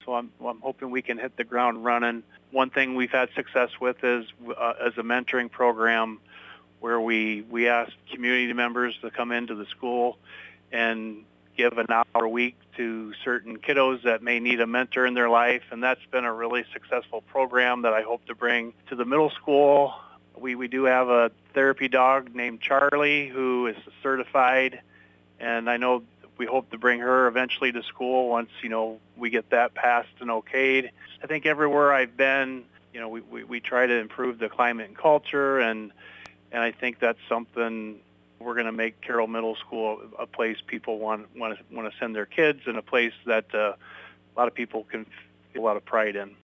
So I'm hoping we can hit the ground running. One thing we've had success with is as a mentoring program where we ask community members to come into the school and give an hour a week to certain kiddos that may need a mentor in their life, and that's been a really successful program that I hope to bring to the middle school. We do have a therapy dog named Charlie who is certified, and I know we hope to bring her eventually to school once, we get that passed and okayed. I think everywhere I've been, we try to improve the climate and culture, and I think that's something we're going to make Carroll Middle School a place people want to send their kids, and a place that a lot of people can feel a lot of pride in.